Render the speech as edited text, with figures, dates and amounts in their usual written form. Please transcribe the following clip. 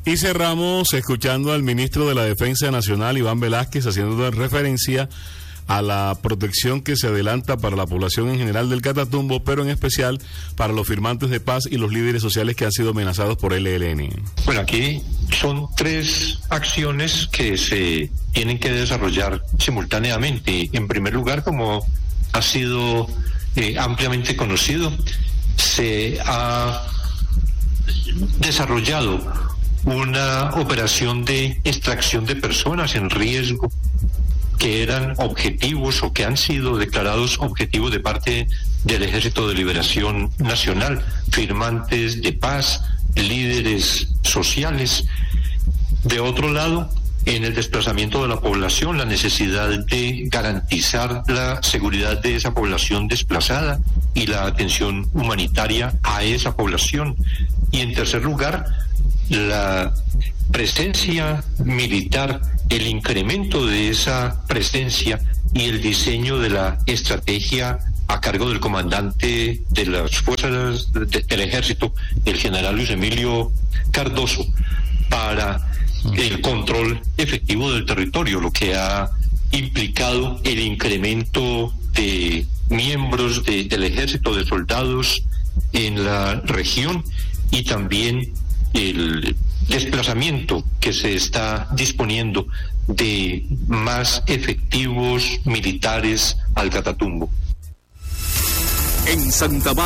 Y cerramos escuchando al ministro de la Defensa Nacional, Iván Velázquez, haciendo referencia a la protección que se adelanta para la población en general del Catatumbo, pero en especial para los firmantes de paz y los líderes sociales que han sido amenazados por el ELN. Bueno, aquí son 3 acciones que se tienen que desarrollar simultáneamente. En primer lugar, como ha sido ampliamente conocido, se ha desarrollado una operación de extracción de personas en riesgo que eran objetivos o que han sido declarados objetivos de parte del Ejército de Liberación Nacional, firmantes de paz, líderes sociales. De otro lado, en el desplazamiento de la población, la necesidad de garantizar la seguridad de esa población desplazada y la atención humanitaria a esa población. Y en tercer lugar, la presencia militar, el incremento de esa presencia y el diseño de la estrategia a cargo del comandante de las fuerzas del ejército, el general Luis Emilio Cardoso, para el control efectivo del territorio, lo que ha implicado el incremento de miembros del ejército, de soldados en la región, y también el desplazamiento que se está disponiendo de más efectivos militares al Catatumbo. En Santa